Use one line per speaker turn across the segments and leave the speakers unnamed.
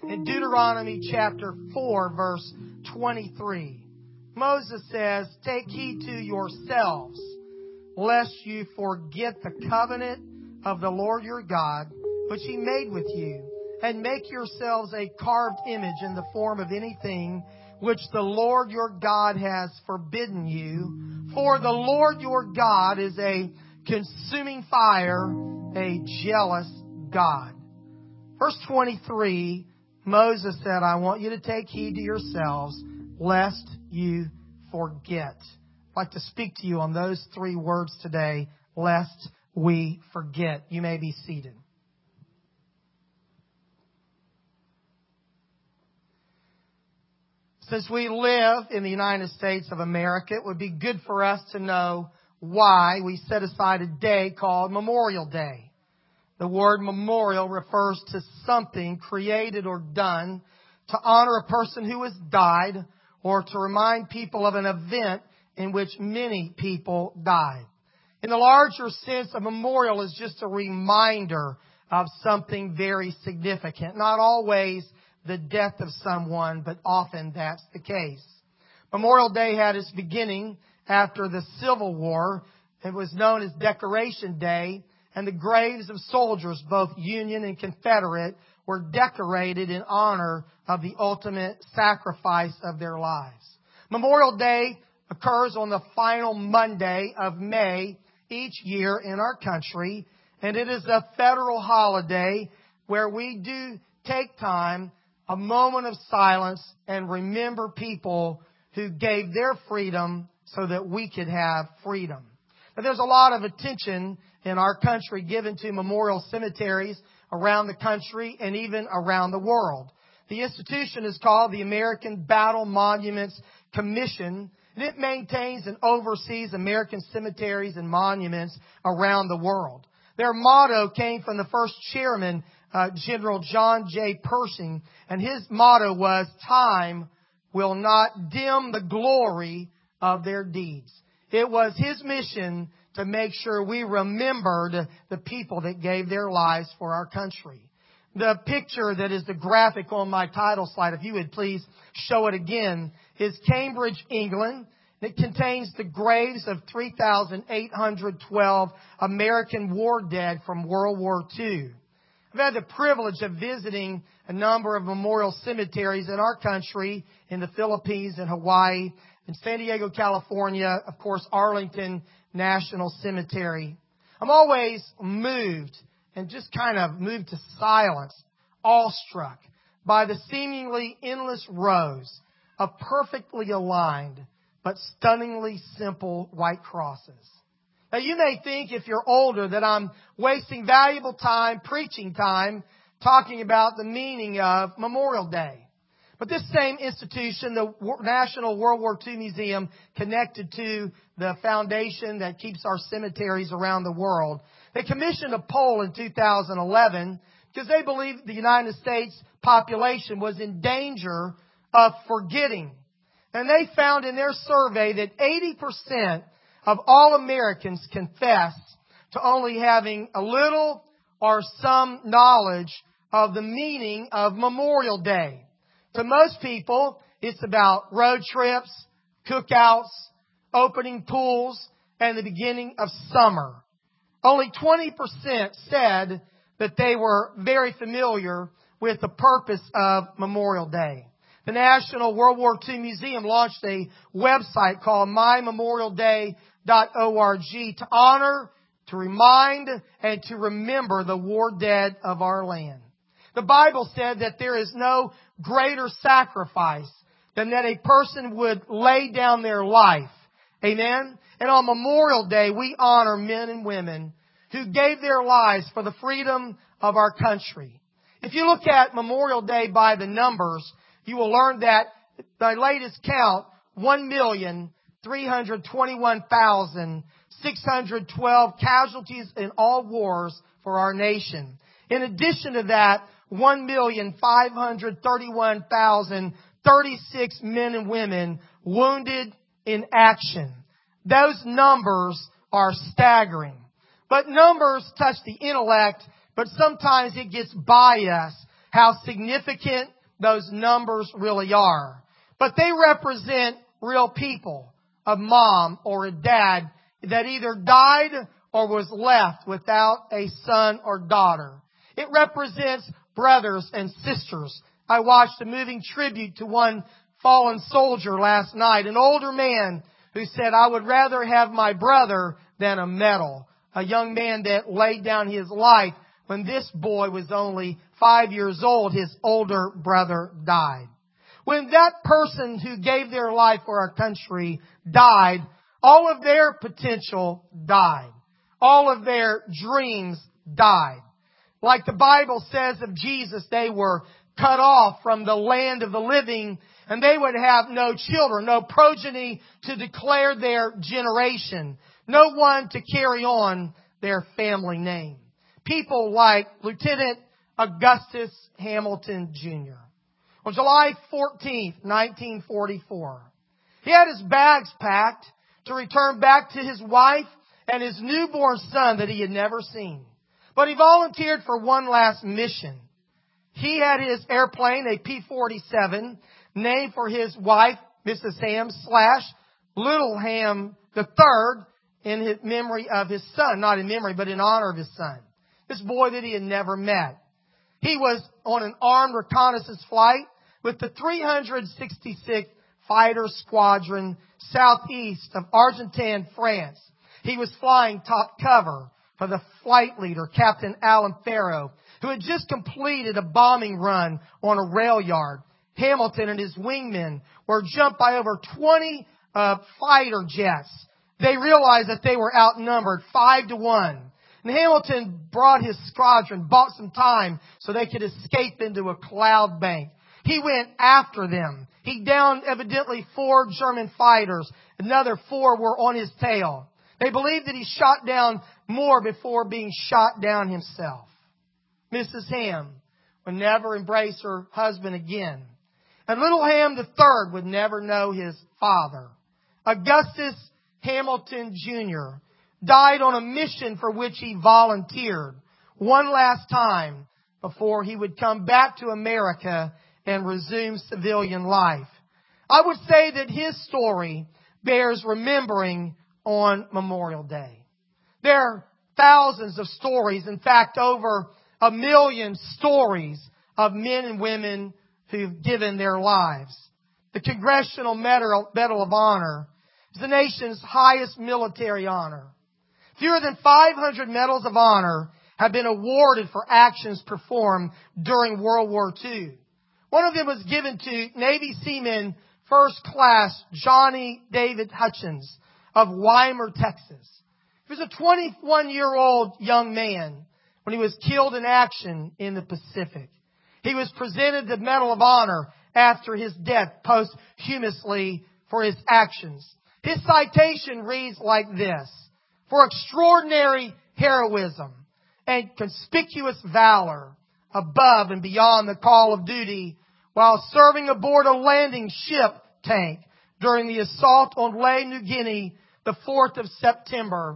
In Deuteronomy chapter 4, verse 23, Moses says, "Take heed to yourselves, lest you forget the covenant of the Lord your God, which He made with you, and make yourselves a carved image in the form of anything which the Lord your God has forbidden you. For the Lord your God is a consuming fire, a jealous God." Verse 23, Moses said, "I want you to take heed to yourselves, lest you forget." I'd like to speak to you on those three words today, lest we forget. You may be seated. Since we live in the United States of America, it would be good for us to know why we set aside a day called Memorial Day. The word memorial refers to something created or done to honor a person who has died or to remind people of an event in which many people died. In the larger sense, a memorial is just a reminder of something very significant. Not always the death of someone, but often that's the case. Memorial Day had its beginning after the Civil War. It was known as Decoration Day, and the graves of soldiers, both Union and Confederate, were decorated in honor of the ultimate sacrifice of their lives. Memorial Day occurs on the final Monday of May each year in our country, and it is a federal holiday where we do take time, a moment of silence, and remember people who gave their freedom so that we could have freedom. Now, there's a lot of attention in our country given to memorial cemeteries around the country and even around the world. The institution is called the American Battle Monuments Commission, and it maintains and oversees American cemeteries and monuments around the world. Their motto came from the first chairman, General John J. Pershing, and his motto was, "Time will not dim the glory of their deeds." It was his mission to make sure we remembered the people that gave their lives for our country. The picture that is the graphic on my title slide, if you would please show it again, is Cambridge, England. It contains the graves of 3,812 American war dead from World War II. I've had the privilege of visiting a number of memorial cemeteries in our country, in the Philippines and Hawaii, in San Diego, California, of course, Arlington National Cemetery. I'm always moved and just kind of moved to silence, awestruck by the seemingly endless rows of perfectly aligned but stunningly simple white crosses. Now, you may think, if you're older, that I'm wasting valuable time, preaching time, talking about the meaning of Memorial Day. But this same institution, the National World War II Museum, connected to the foundation that keeps our cemeteries around the world, they commissioned a poll in 2011 because they believed the United States population was in danger of forgetting. And they found in their survey that 80% of all Americans confess to only having a little or some knowledge of the meaning of Memorial Day. To most people, it's about road trips, cookouts, opening pools, and the beginning of summer. Only 20% said that they were very familiar with the purpose of Memorial Day. The National World War II Museum launched a website called mymemorialday.org to honor, to remind, and to remember the war dead of our land. The Bible said that there is no greater sacrifice than that a person would lay down their life. Amen? And on Memorial Day, we honor men and women who gave their lives for the freedom of our country. If you look at Memorial Day by the numbers, you will learn that by latest count, 1,321,612 casualties in all wars for our nation. In addition to that, 1,531,036 men and women wounded in action. Those numbers are staggering. But numbers touch the intellect, but sometimes it gets by us how significant those numbers really are. But they represent real people, a mom or a dad that either died or was left without a son or daughter. It represents brothers and sisters. I watched a moving tribute to one fallen soldier last night, an older man who said, "I would rather have my brother than a medal." A young man that laid down his life when this boy was only 5 years old. His older brother died. When that person who gave their life for our country died, all of their potential died. All of their dreams died. Like the Bible says of Jesus, they were cut off from the land of the living, and they would have no children, no progeny to declare their generation, no one to carry on their family name. People like Lieutenant Augustus Hamilton Jr. On July 14th, 1944, he had his bags packed to return back to his wife and his newborn son that he had never seen. But he volunteered for one last mission. He had his airplane, a P-47, named for his wife, Mrs. Ham / Little Ham III, in his memory of his son. Not in memory, but in honor of his son. This boy that he had never met. He was on an armed reconnaissance flight with the 366th Fighter Squadron southeast of Argentan, France. He was flying top cover for the flight leader, Captain Alan Farrow, who had just completed a bombing run on a rail yard. Hamilton and his wingmen were jumped by over 20 fighter jets. They realized that they were outnumbered 5-1. And Hamilton brought his squadron, bought some time so they could escape into a cloud bank. He went after them. He downed evidently 4 German fighters. Another 4 were on his tail. They believed that he shot down more before being shot down himself. Mrs. Ham would never embrace her husband again. And little Ham III would never know his father. Augustus Hamilton Jr. died on a mission for which he volunteered one last time before he would come back to America and resume civilian life. I would say that his story bears remembering on Memorial Day. There are thousands of stories, in fact, over 1 million stories of men and women who've given their lives. The Congressional Medal of Honor is the nation's highest military honor. Fewer than 500 medals of honor have been awarded for actions performed during World War II. One of them was given to Navy Seaman First Class Johnny David Hutchins of Weimar, Texas. He was a 21-year-old young man when he was killed in action in the Pacific. He was presented the Medal of Honor after his death posthumously for his actions. His citation reads like this: "For extraordinary heroism and conspicuous valor above and beyond the call of duty while serving aboard a landing ship tank during the assault on Lae, New Guinea, the 4th of September,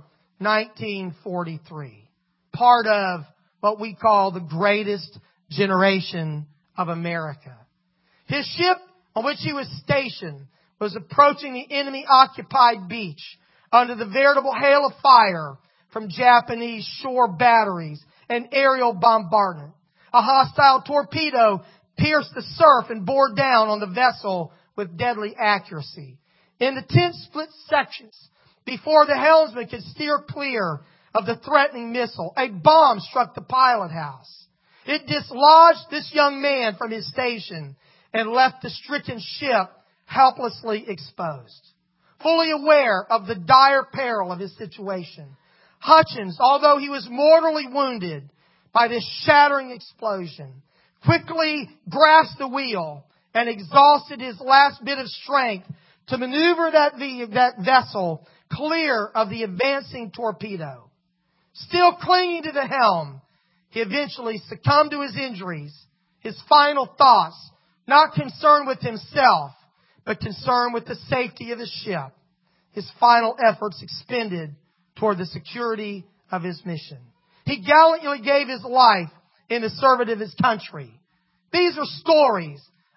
1943. Part of what we call the greatest generation of America. His ship on which he was stationed was approaching the enemy-occupied beach under the veritable hail of fire from Japanese shore batteries and aerial bombardment. A hostile torpedo pierced the surf and bore down on the vessel with deadly accuracy. In the 10 split sections, before the helmsman could steer clear of the threatening missile, a bomb struck the pilot house. It dislodged this young man from his station and left the stricken ship helplessly exposed. Fully aware of the dire peril of his situation, Hutchins, although he was mortally wounded by this shattering explosion, quickly grasped the wheel and exhausted his last bit of strength to maneuver that vessel clear of the advancing torpedo. Still clinging to the helm, he eventually succumbed to his injuries, his final thoughts not concerned with himself, but concerned with the safety of his ship. His final efforts expended toward the security of his mission. He gallantly gave his life in the service of his country. These are stories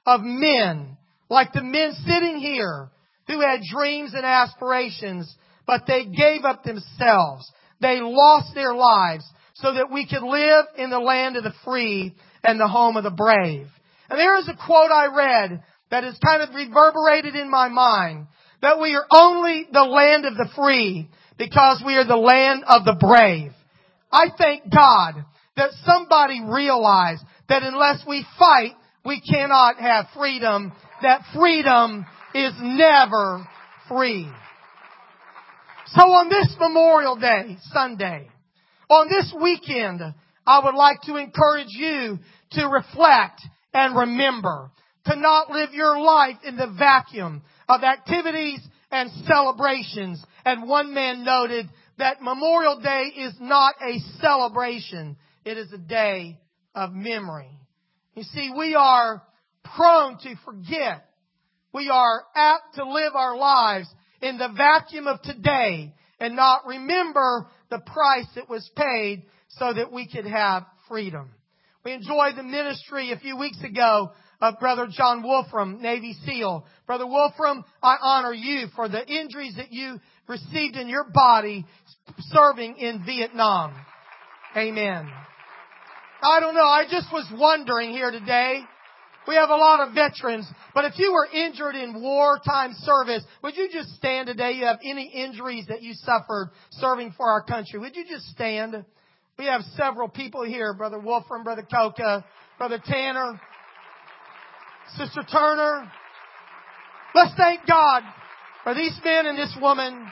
of men, like the men sitting here, who had dreams and aspirations, but they gave up themselves. They lost their lives so that we could live in the land of the free and the home of the brave. And there is a quote I read that has kind of reverberated in my mind, that we are only the land of the free because we are the land of the brave. I thank God that somebody realized that unless we fight, we cannot have freedom, that freedom is never free. So on this Memorial Day, Sunday, on this weekend, I would like to encourage you to reflect and remember, to not live your life in the vacuum of activities and celebrations. And one man noted that Memorial Day is not a celebration. It is a day of memory. You see, we are prone to forget. We are apt to live our lives in the vacuum of today and not remember the price that was paid so that we could have freedom. We enjoyed the ministry a few weeks ago of Brother John Wolfram, Navy SEAL. Brother Wolfram, I honor you for the injuries that you received in your body serving in Vietnam. Amen. I don't know, I just was wondering here today. We have a lot of veterans, but if you were injured in wartime service, would you just stand today? You have any injuries that you suffered serving for our country? Would you just stand? We have several people here, Brother Wolfram, Brother Coca, Brother Tanner, Sister Turner. Let's thank God for these men and this woman.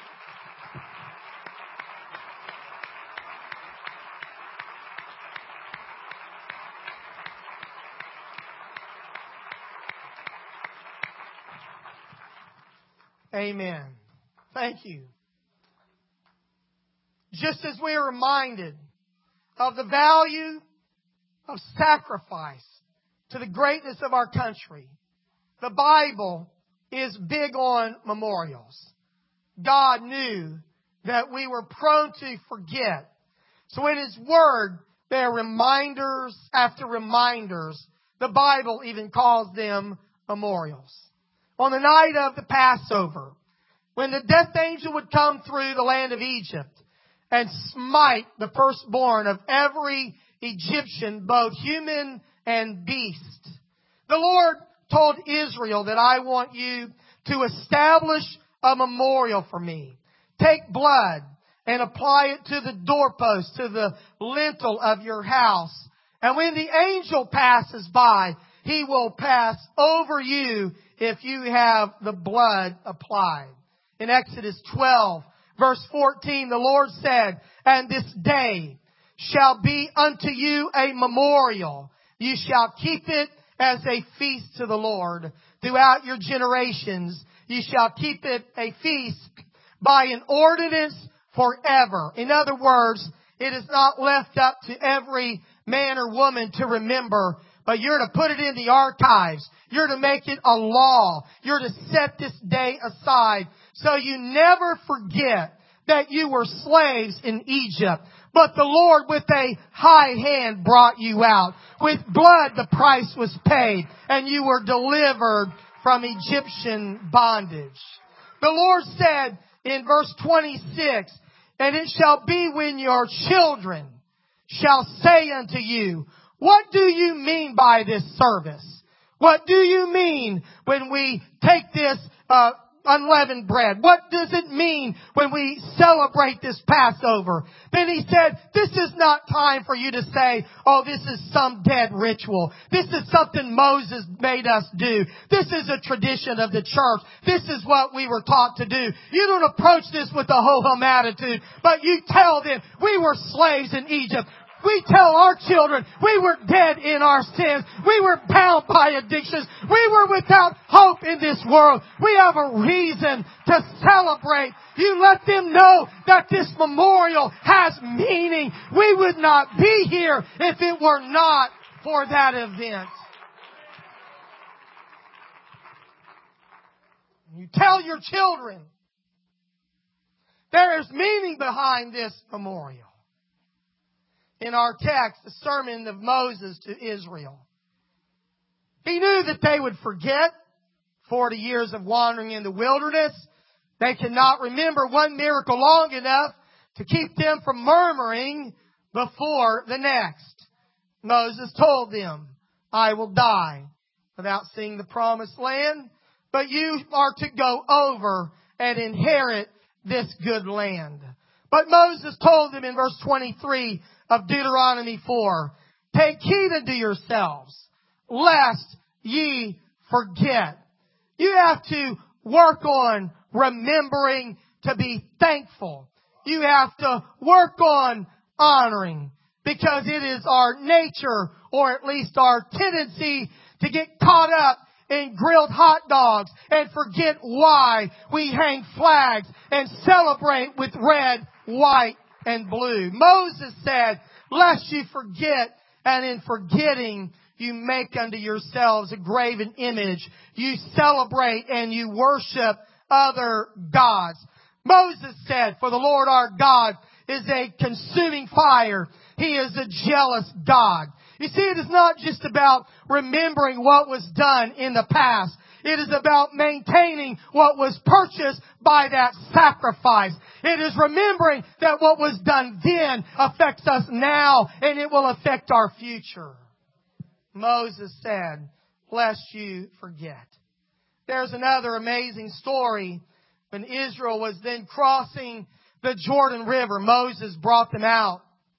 Amen. Thank you. Just as we are reminded of the value of sacrifice to the greatness of our country, the Bible is big on memorials. God knew that we were prone to forget. So in His Word, there are reminders after reminders. The Bible even calls them memorials. On the night of the Passover, when the death angel would come through the land of Egypt and smite the firstborn of every Egyptian, both human and beast, the Lord told Israel that I want you to establish a memorial for me. Take blood and apply it to the doorpost, to the lintel of your house. And when the angel passes by, he will pass over you if you have the blood applied. In Exodus 12, verse 14, the Lord said, and this day shall be unto you a memorial. You shall keep it as a feast to the Lord. Throughout your generations, you shall keep it a feast by an ordinance forever. In other words, it is not left up to every man or woman to remember, but you're to put it in the archives. You're to make it a law. You're to set this day aside so you never forget that you were slaves in Egypt. But the Lord with a high hand brought you out. With blood the price was paid and you were delivered from Egyptian bondage. The Lord said in verse 26, and it shall be when your children shall say unto you, what do you mean by this service? What do you mean when we take this unleavened bread? What does it mean when we celebrate this Passover? Then he said, this is not time for you to say, oh, this is some dead ritual. This is something Moses made us do. This is a tradition of the church. This is what we were taught to do. You don't approach this with a ho-hum attitude, but you tell them, we were slaves in Egypt. We tell our children we were dead in our sins. We were bound by addictions. We were without hope in this world. We have a reason to celebrate. You let them know that this memorial has meaning. We would not be here if it were not for that event. You tell your children there is meaning behind this memorial. In our text, the sermon of Moses to Israel. He knew that they would forget 40 years of wandering in the wilderness. They cannot remember one miracle long enough to keep them from murmuring before the next. Moses told them, I will die without seeing the promised land, but you are to go over and inherit this good land. But Moses told them in verse 23 of Deuteronomy 4, take heed unto yourselves, lest ye forget. You have to work on remembering to be thankful. You have to work on honoring, because it is our nature, or at least our tendency, to get caught up in grilled hot dogs and forget why we hang flags and celebrate with red, white, and blue. Moses said, lest you forget, and in forgetting you make unto yourselves a graven image. You celebrate and you worship other gods. Moses said, for the Lord our God is a consuming fire. He is a jealous God. You see, it is not just about remembering what was done in the past. It is about maintaining what was purchased by that sacrifice. It is remembering that what was done then affects us now, and it will affect our future. Moses said, lest you forget. There's another amazing story. When Israel was then crossing the Jordan River, Moses brought them out.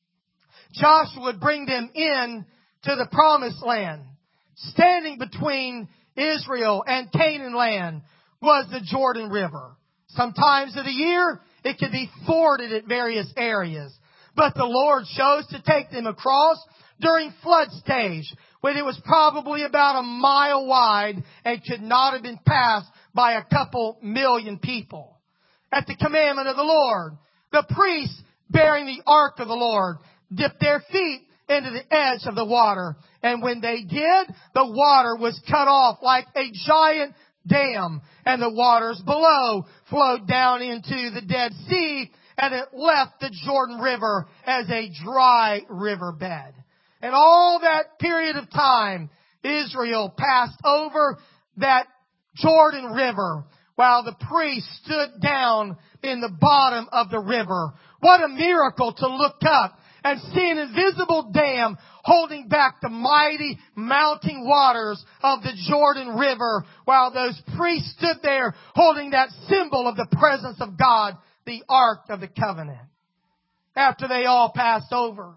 Joshua would bring them in to the promised land. Standing between Israel and Canaan land was the Jordan River. Sometimes of the year, it could be forded at various areas. But the Lord chose to take them across during flood stage, when it was probably about a mile wide and could not have been passed by a couple million people. At the commandment of the Lord, the priests bearing the ark of the Lord dipped their feet into the edge of the water. And when they did, the water was cut off like a giant dam, and the waters below flowed down into the Dead Sea, and it left the Jordan River as a dry riverbed. And all that period of time, Israel passed over that Jordan River while the priests stood down in the bottom of the river. What a miracle to look up and see an invisible dam holding back the mighty mounting waters of the Jordan River while those priests stood there holding that symbol of the presence of God, the Ark of the Covenant. After they all passed over,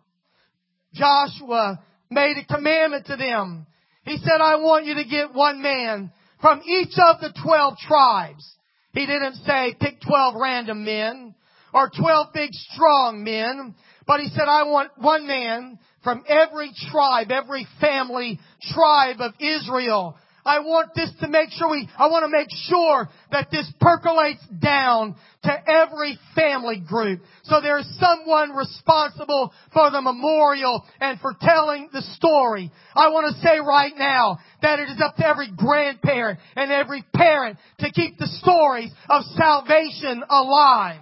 Joshua made a commandment to them. He said, I want you to get one man from each of the 12 tribes. He didn't say pick 12 random men or 12 big strong men, but he said, I want one man from every tribe, every family tribe of Israel. I want to make sure that this percolates down to every family group. So there is someone responsible for the memorial and for telling the story. I want to say right now that it is up to every grandparent and every parent to keep the stories of salvation alive.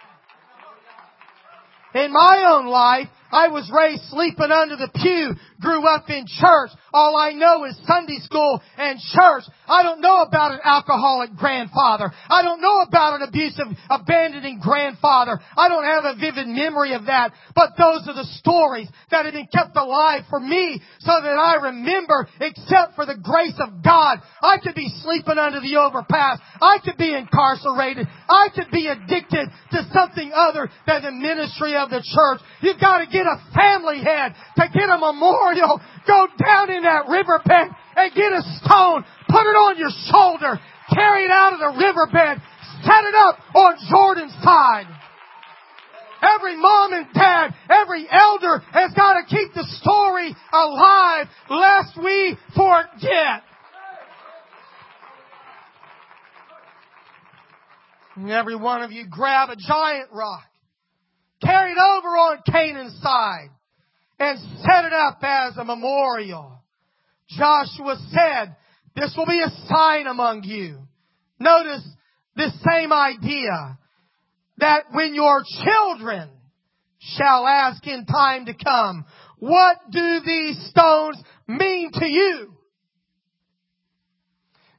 In my own life, I was raised sleeping under the pew, grew up in church. All I know is Sunday school and church. I don't know about an alcoholic grandfather. I don't know about an abusive, abandoning grandfather. I don't have a vivid memory of that. But those are the stories that have been kept alive for me so that I remember, except for the grace of God, I could be sleeping under the overpass. I could be incarcerated. I could be addicted to something other than the ministry of the church. You've got to get a family head to get a memorial. Go down in that riverbed and get a stone. Put it on your shoulder. Carry it out of the riverbed. Set it up on Jordan's side. Every mom and dad, every elder has got to keep the story alive lest we forget. And every one of you grab a giant rock. Carry it over on Canaan's side and set it up as a memorial. Joshua said, this will be a sign among you. Notice this same idea that when your children shall ask in time to come, what do these stones mean to you?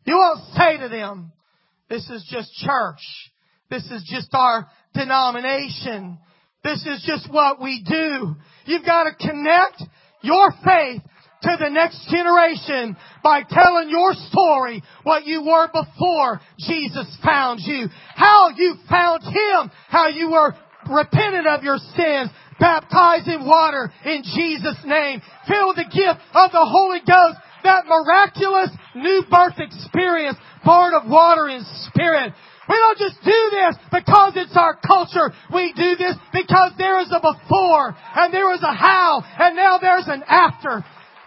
You won't say to them, this is just church. This is just our denomination. This is just what we do. You've got to connect your faith to the next generation by telling your story, what you were before Jesus found you, how you found Him, how you were repentant of your sins, baptized in water in Jesus' name, filled with the gift of the Holy Ghost, that miraculous new birth experience, born of water and Spirit. We don't just do this because it's our culture. We do this because there is a before and there is a how and now there's an after.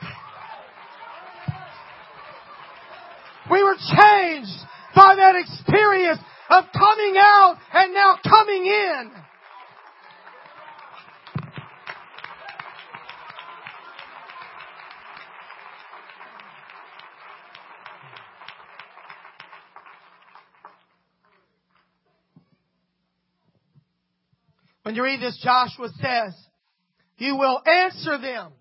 We were changed by that experience of coming out and now coming in. When you read this, Joshua says, you will answer them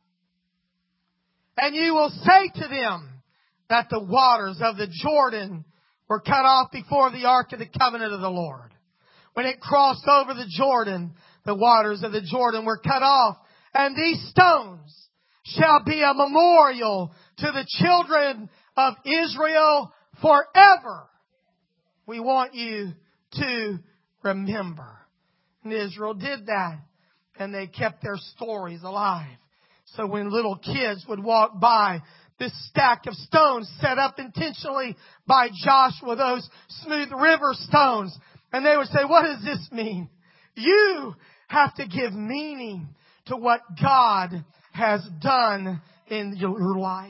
and you will say to them that the waters of the Jordan were cut off before the ark of the covenant of the Lord. When it crossed over the Jordan, the waters of the Jordan were cut off, and these stones shall be a memorial to the children of Israel forever. We want you to remember. And Israel did that, and they kept their stories alive. So when little kids would walk by this stack of stones set up intentionally by Joshua, those smooth river stones, and they would say, what does this mean? You have to give meaning to what God has done in your life.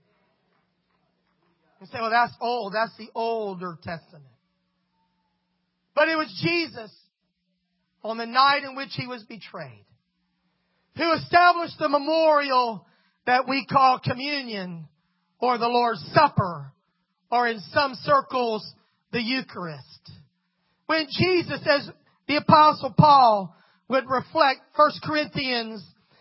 You say, well, that's old. That's the older Testament. But it was Jesus on the night in which He was betrayed who established the memorial that we call communion or the Lord's Supper or in some circles the Eucharist. When Jesus, as the Apostle Paul would reflect 1 Corinthians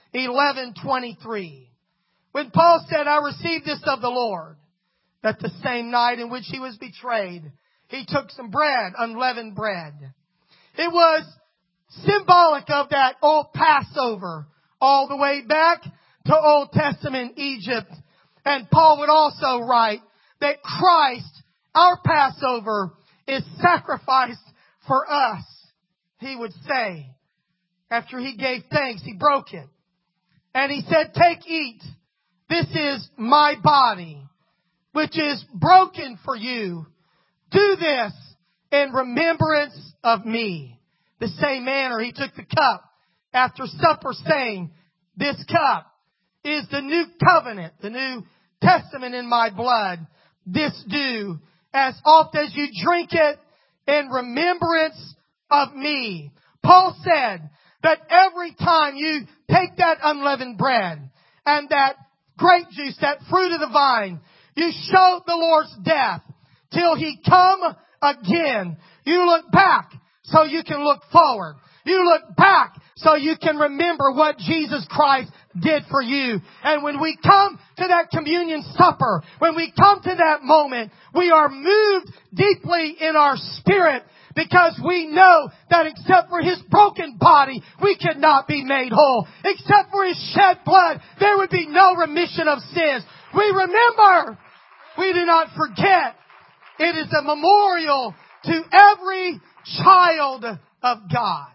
11:23, when Paul said, I received this of the Lord, that the same night in which He was betrayed, He took some bread, unleavened bread. It was symbolic of that old Passover all the way back to Old Testament Egypt. And Paul would also write that Christ, our Passover, is sacrificed for us. He would say, after He gave thanks, He broke it. And He said, take, eat. This is my body, which is broken for you. Do this in remembrance of me. The same manner He took the cup after supper, saying, this cup is the new covenant, the new testament in my blood. This do as oft as you drink it in remembrance of me. Paul said that every time you take that unleavened bread and that grape juice, that fruit of the vine, you show the Lord's death till He come again. You look back so you can look forward. You look back so you can remember what Jesus Christ did for you. And when we come to that communion supper, when we come to that moment, we are moved deeply in our spirit because we know that except for His broken body, we could not be made whole. Except for His shed blood, there would be no remission of sins. We remember. We do not forget. It is a memorial to every child of God.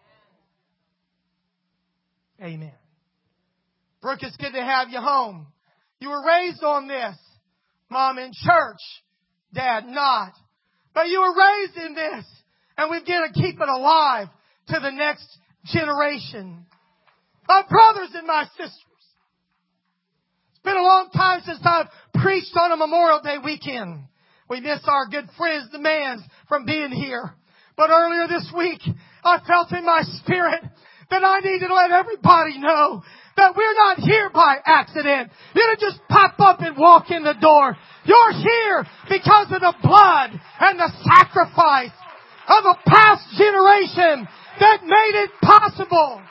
Amen. Brooke, it's good to have you home. You were raised on this. Mom in church. Dad not. But you were raised in this. And we've got to keep it alive to the next generation. My brothers and my sisters. It's been a long time since I've preached on a Memorial Day weekend. We miss our good friends, the Mans, from being here. But earlier this week, I felt in my spirit that I needed to let everybody know that we're not here by accident. You don't just pop up and walk in the door. You're here because of the blood and the sacrifice of a past generation that made it possible.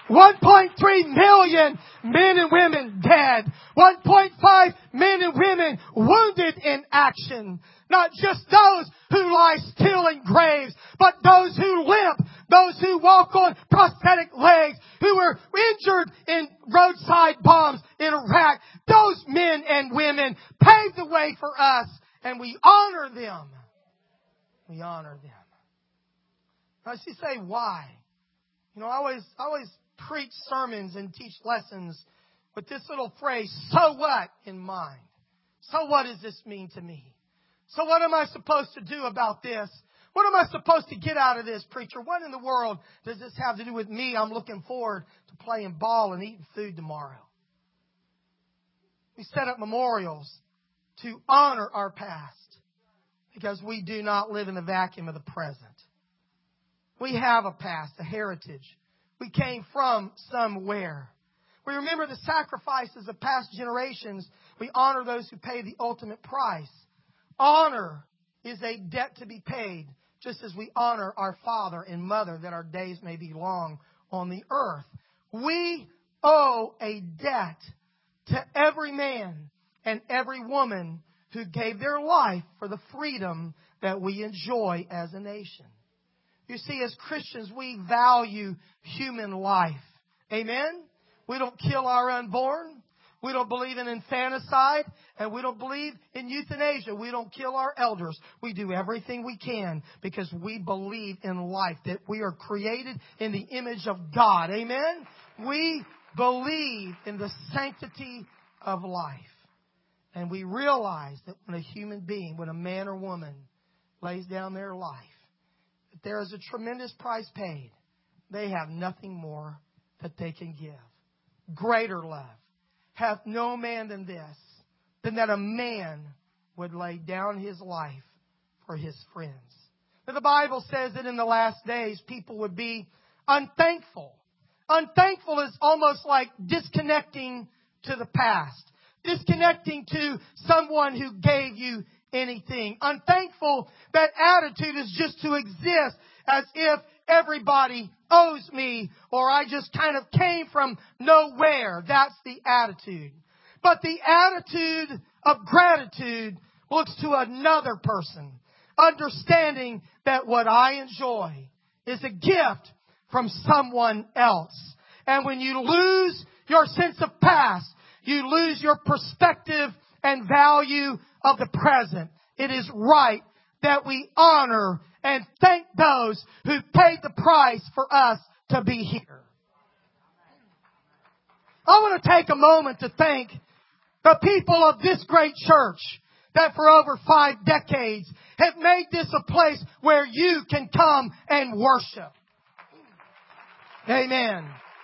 1.3 million men and women dead. 1.5 men and women wounded in action. Not just those who lie still in graves, but those who limp, those who walk on prosthetic legs, who were injured in roadside bombs in Iraq. Those men and women paved the way for us, and we honor them. We honor them. Now, you say, why? You know, I always preach sermons and teach lessons with this little phrase, so what, in mind. So what does this mean to me? So what am I supposed to do about this? What am I supposed to get out of this, preacher? What in the world does this have to do with me? I'm looking forward to playing ball and eating food tomorrow. We set up memorials to honor our past because we do not live in the vacuum of the present. We have a past, a heritage. We came from somewhere. We remember the sacrifices of past generations. We honor those who paid the ultimate price. Honor is a debt to be paid, just as we honor our father and mother that our days may be long on the earth. We owe a debt to every man and every woman who gave their life for the freedom that we enjoy as a nation. You see, as Christians, we value human life. Amen? We don't kill our unborn. We don't believe in infanticide, and we don't believe in euthanasia. We don't kill our elders. We do everything we can because we believe in life, that we are created in the image of God. Amen? We believe in the sanctity of life. And we realize that when a human being, when a man or woman lays down their life, that there is a tremendous price paid. They have nothing more that they can give. Greater love hath no man than this, than that a man would lay down his life for his friends. Now, the Bible says that in the last days, people would be unthankful. Unthankful is almost like disconnecting to the past, disconnecting to someone who gave you anything. Unthankful, that attitude is just to exist as if everybody owes me, or I just kind of came from nowhere. That's the attitude. But the attitude of gratitude looks to another person, understanding that what I enjoy is a gift from someone else. And when you lose your sense of past, you lose your perspective and value of the present. It is right that we honor and thank those who paid the price for us to be here. I want to take a moment to thank the people of this great church that for over 5 decades have made this a place where you can come and worship. Amen.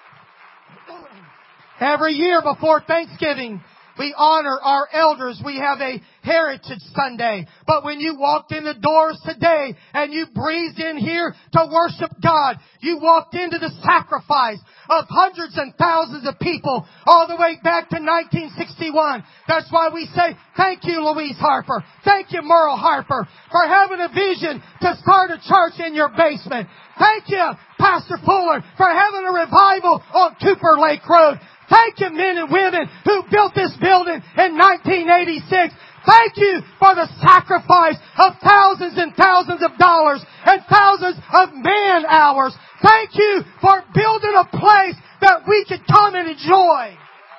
Every year before Thanksgiving, we honor our elders. We have a Heritage Sunday. But when you walked in the doors today and you breezed in here to worship God, you walked into the sacrifice of hundreds and thousands of people all the way back to 1961. That's why we say, thank you, Louise Harper. Thank you, Merle Harper, for having a vision to start a church in your basement. Thank you, Pastor Fuller, for having a revival on Cooper Lake Road. Thank you, men and women who built this building in 1986. Thank you for the sacrifice of thousands and thousands of dollars and thousands of man hours. Thank you for building a place that we could come and enjoy.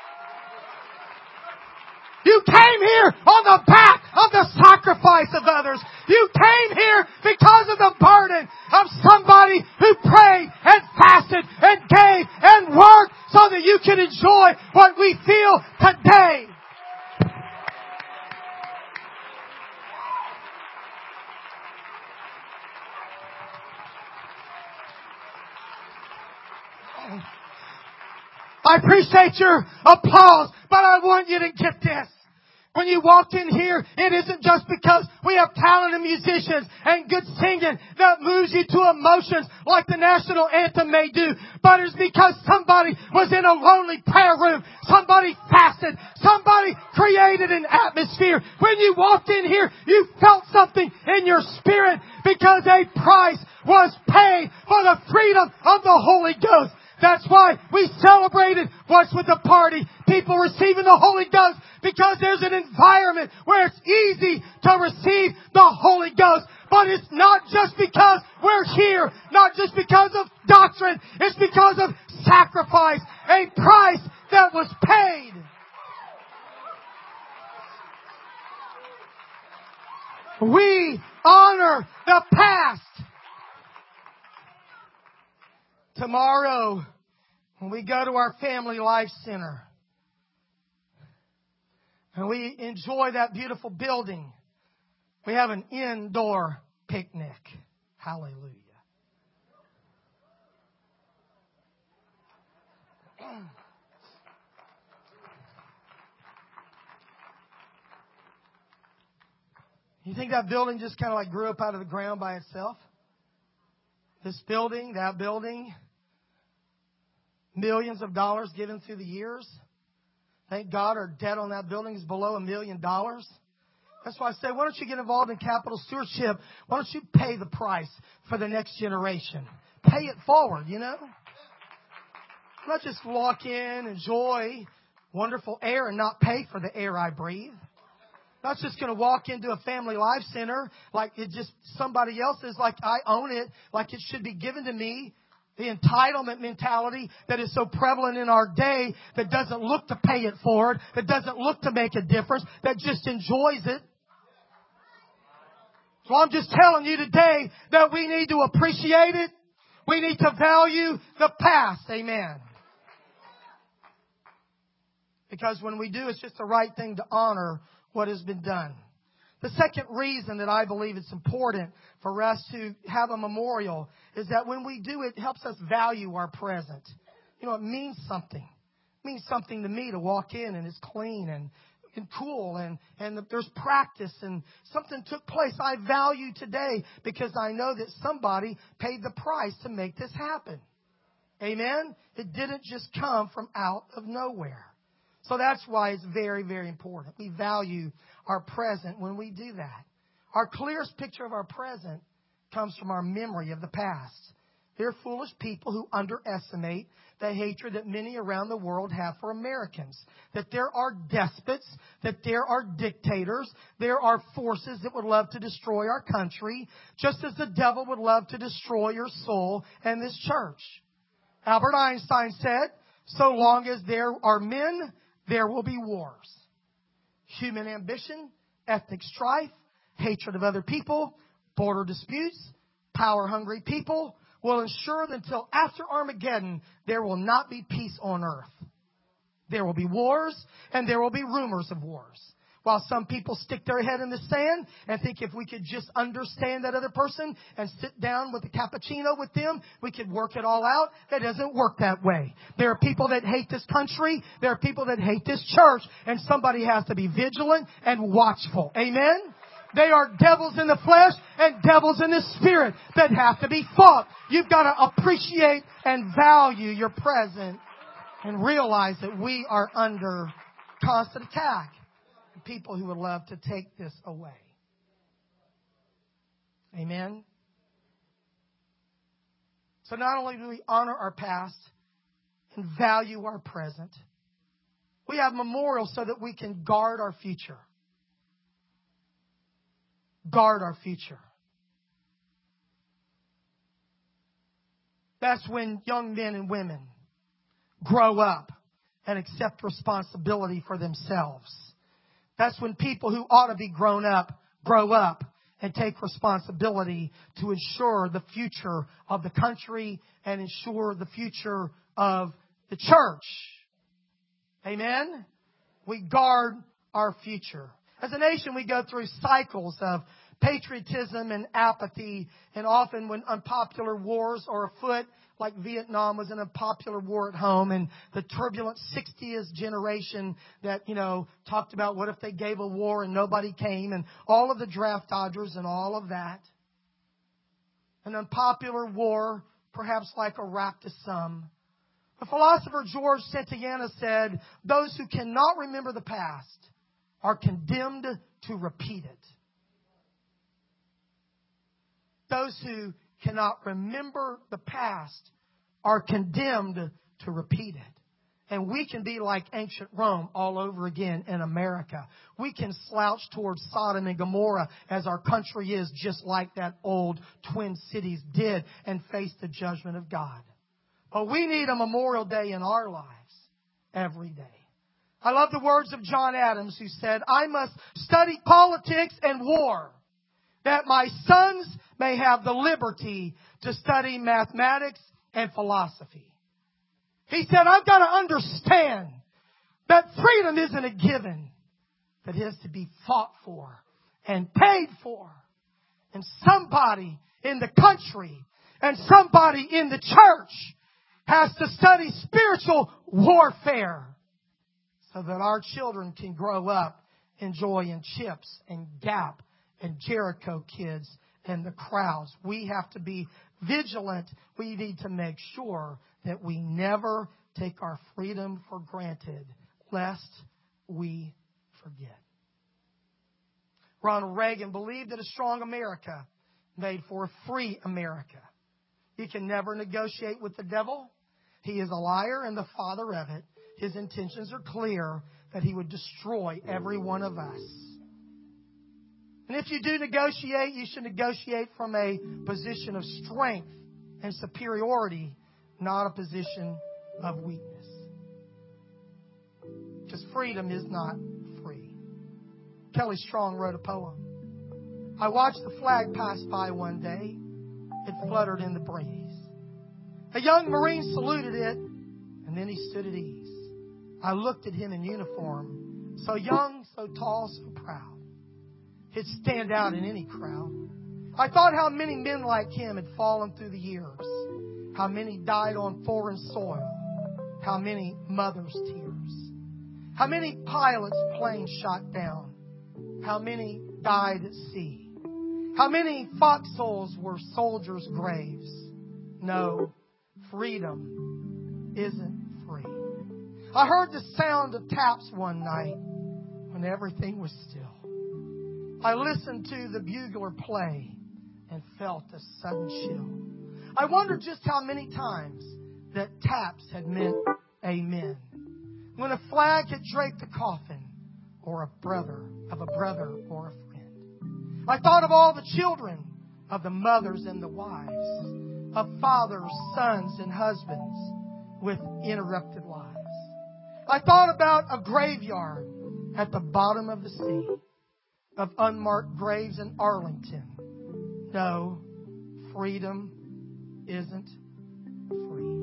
You came here on the back of the sacrifice of others. You came here because of the burden of somebody who prayed and fasted and gave and worked so that you can enjoy what we feel today. I appreciate your applause, but I want you to get this. When you walked in here, it isn't just because we have talented musicians and good singing that moves you to emotions like the national anthem may do, but it's because somebody was in a lonely prayer room, somebody fasted, somebody created an atmosphere. When you walked in here, you felt something in your spirit because a price was paid for the freedom of the Holy Ghost. That's why we celebrated What's with the Party, people receiving the Holy Ghost, because there's an environment where it's easy to receive the Holy Ghost. But it's not just because we're here, not just because of doctrine, it's because of sacrifice, a price that was paid. We honor the past. Tomorrow, when we go to our Family Life Center and we enjoy that beautiful building, we have an indoor picnic. Hallelujah. You think that building just kind of like grew up out of the ground by itself? This building, that building, millions of dollars given through the years. Thank God our debt on that building is below $1 million. That's why I say, why don't you get involved in capital stewardship? Why don't you pay the price for the next generation? Pay it forward, you know? Not just walk in, enjoy wonderful air and not pay for the air I breathe. Not just going to walk into a Family Life Center like it just somebody else's, like I own it, like it should be given to me. The entitlement mentality that is so prevalent in our day, that doesn't look to pay it forward, that doesn't look to make a difference, that just enjoys it. So I'm just telling you today that we need to appreciate it. We need to value the past. Amen. Because when we do, it's just the right thing to honor what has been done. The second reason that I believe it's important for us to have a memorial is that when we do, it helps us value our present. You know, it means something. It means something to me to walk in and it's clean and cool and there's practice and something took place. I value today because I know that somebody paid the price to make this happen. Amen? It didn't just come from out of nowhere. So that's why it's very, very important. We value our present when we do that. Our clearest picture of our present comes from our memory of the past. They're foolish people who underestimate the hatred that many around the world have for Americans. That there are despots, that there are dictators, there are forces that would love to destroy our country, just as the devil would love to destroy your soul and this church. Albert Einstein said, so long as there are men, there will be wars. Human ambition, ethnic strife, hatred of other people, border disputes, power-hungry people will ensure that until after Armageddon, there will not be peace on earth. There will be wars, and there will be rumors of wars. While some people stick their head in the sand and think if we could just understand that other person and sit down with a cappuccino with them, we could work it all out. That doesn't work that way. There are people that hate this country. There are people that hate this church. And somebody has to be vigilant and watchful. Amen? They are devils in the flesh and devils in the spirit that have to be fought. You've got to appreciate and value your present and realize that we are under constant attack. People who would love to take this away. Amen? So not only do we honor our past and value our present, we have memorials so that we can guard our future. Guard our future. That's when young men and women grow up and accept responsibility for themselves. That's when people who ought to be grown up, grow up and take responsibility to ensure the future of the country and ensure the future of the church. Amen? We guard our future. As a nation, we go through cycles of patriotism and apathy, and often when unpopular wars are afoot, like Vietnam was an unpopular war at home, and the turbulent 60th generation that, talked about what if they gave a war and nobody came, and all of the draft dodgers and all of that. An unpopular war, perhaps like Iraq to some. The philosopher George Santayana said, those who cannot remember the past are condemned to repeat it. Those who cannot remember the past are condemned to repeat it. And we can be like ancient Rome all over again in America. We can slouch towards Sodom and Gomorrah as our country is, just like that old Twin Cities did, and face the judgment of God. But we need a Memorial Day in our lives every day. I love the words of John Adams, who said, "I must study politics and war, that my sons may have the liberty to study mathematics and philosophy." He said, I've got to understand that freedom isn't a given, but it has to be fought for and paid for. And somebody in the country and somebody in the church has to study spiritual warfare so that our children can grow up enjoying Chips and Gap and Jericho kids and the crowds. We have to be vigilant. We need to make sure that we never take our freedom for granted, lest we forget. Ronald Reagan believed that a strong America made for a free America. You can never negotiate with the devil. He is a liar and the father of it. His intentions are clear, that he would destroy every one of us. And if you do negotiate, you should negotiate from a position of strength and superiority, not a position of weakness. Because freedom is not free. Kelly Strong wrote a poem. I watched the flag pass by one day. It fluttered in the breeze. A young Marine saluted it, and then he stood at ease. I looked at him in uniform, so young, so tall, so proud. He'd stand out in any crowd. I thought how many men like him had fallen through the years. How many died on foreign soil. How many mothers' tears. How many pilots' planes shot down. How many died at sea. How many foxholes were soldiers' graves. No, freedom isn't free. I heard the sound of taps one night when everything was still. I listened to the bugler play and felt a sudden chill. I wondered just how many times that taps had meant amen. When a flag had draped a coffin or a brother or a friend. I thought of all the children, of the mothers and the wives, of fathers, sons, and husbands with interrupted lives. I thought about a graveyard at the bottom of the sea, of unmarked graves in Arlington. No, freedom isn't free.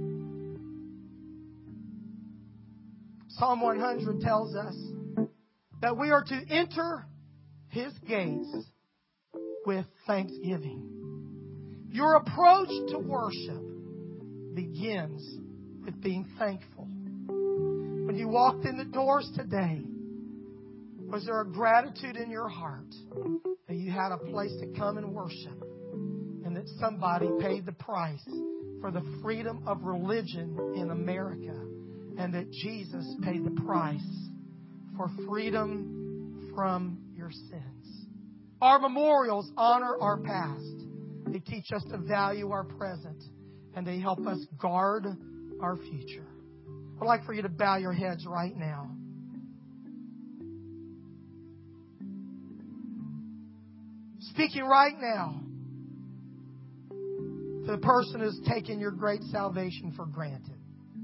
Psalm 100 tells us that we are to enter His gates with thanksgiving. Your approach to worship begins with being thankful. When you walked in the doors today, was there a gratitude in your heart that you had a place to come and worship, and that somebody paid the price for the freedom of religion in America, and that Jesus paid the price for freedom from your sins? Our memorials honor our past. They teach us to value our present, and they help us guard our future. I'd like for you to bow your heads right now. Speaking right now to the person who's taken your great salvation for granted.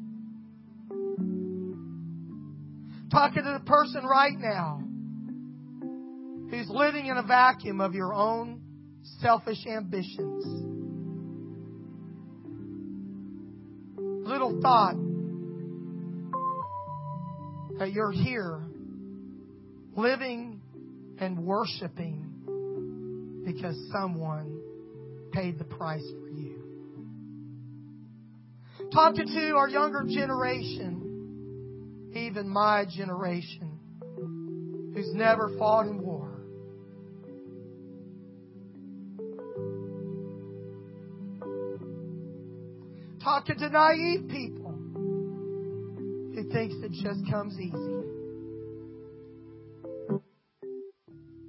Talking to the person right now who's living in a vacuum of your own selfish ambitions. Little thought that you're here living and worshiping because someone paid the price for you. Talking to our younger generation, even my generation, who's never fought in war. Talking to naive people who thinks it just comes easy.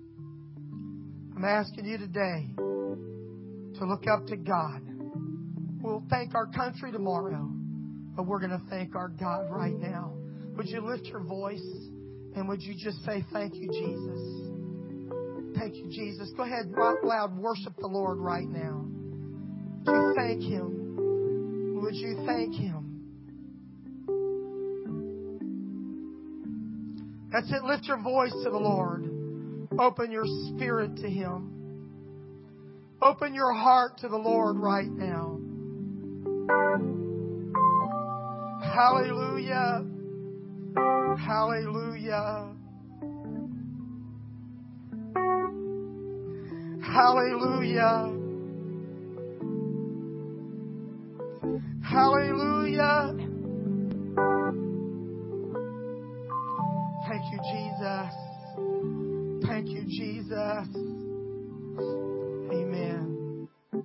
I'm asking you today to look up to God We'll thank our country tomorrow, but we're going to thank our God right now. Would you lift your voice and would you just say, thank you, Jesus? Thank you, Jesus. Go ahead, out loud, worship the Lord right now. Would you thank Him? Would you thank Him? That's it. Lift your voice to the Lord. Open your spirit to Him. Open your heart to the Lord right now. Hallelujah. Hallelujah. Hallelujah. Hallelujah. Thank you, Jesus. Thank you, Jesus. Amen.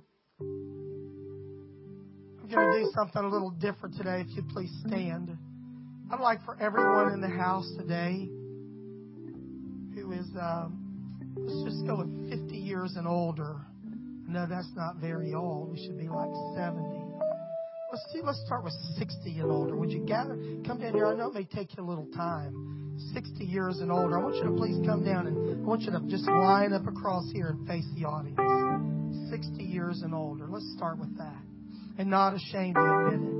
I'm going to do something a little different today. If you'd please stand. I'd like for everyone in the house today who is, let's just go with 50 years and older. No, that's not very old. We should be like 70. Let's start with 60 and older. Would you gather? Come down here. I know it may take you a little time. 60 years and older. I want you to please come down and I want you to just line up across here and face the audience. 60 years and older. Let's start with that. And not ashamed to admit it.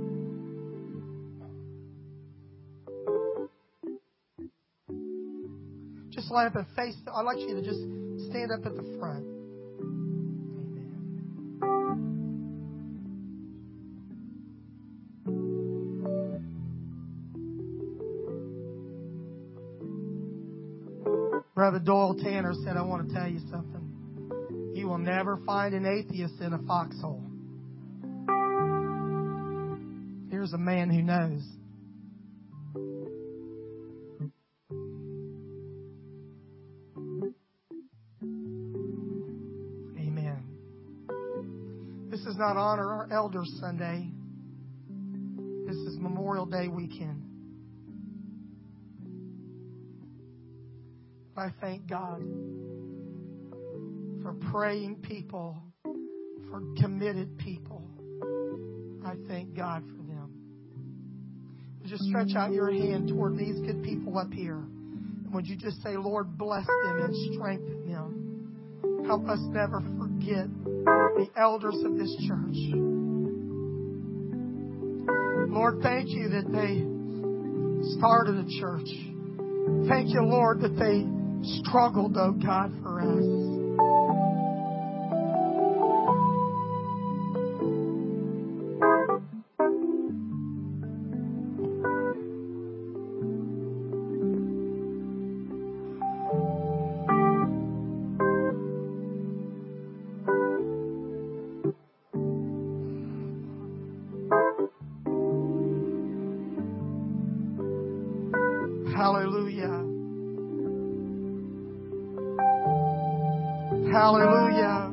Just line up and face. I'd like you to just stand up at the front. Brother Doyle Tanner said, I want to tell you something. You will never find an atheist in a foxhole. Here's a man who knows. Amen. This is not Honor Our Elders Sunday. This is Memorial Day weekend. I thank God for praying people, for committed people. I thank God for them. Just stretch out your hand toward these good people up here. And would you just say, Lord, bless them and strengthen them. Help us never forget the elders of this church. Lord, thank you that they started a church. Thank you, Lord, that they struggled, oh God, for us. Hallelujah. Hallelujah.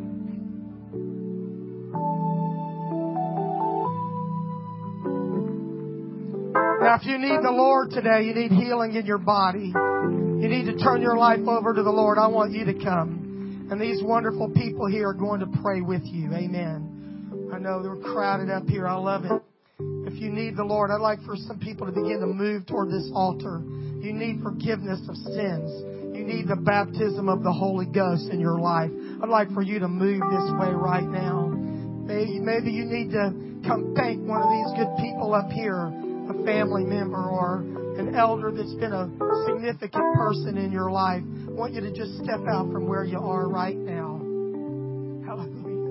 Now, if you need the Lord today, you need healing in your body, you need to turn your life over to the Lord, I want you to come. And these wonderful people here are going to pray with you. Amen. I know they're crowded up here. I love it. If you need the Lord, I'd like for some people to begin to move toward this altar. You need forgiveness of sins. You need the baptism of the Holy Ghost in your life. I'd like for you to move this way right now. Maybe you need to come thank one of these good people up here, a family member or an elder that's been a significant person in your life. I want you to just step out from where you are right now. Hallelujah.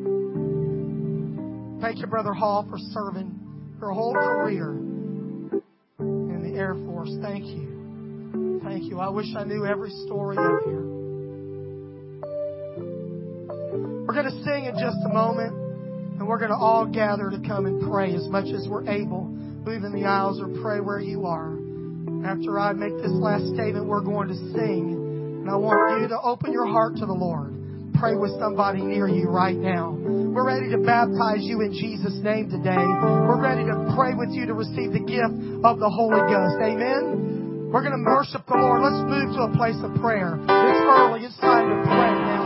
Thank you, Brother Hall, for serving your whole career in the Air Force. Thank you. Thank you. I wish I knew every story up here. We're going to sing in just a moment, and we're going to all gather to come and pray as much as we're able. Move in the aisles or pray where you are. After I make this last statement, we're going to sing, and I want you to open your heart to the Lord. Pray with somebody near you right now. We're ready to baptize you in Jesus' name today. We're ready to pray with you to receive the gift of the Holy Ghost. Amen. We're going to worship the Lord. Let's move to a place of prayer. It's early. It's time to pray now.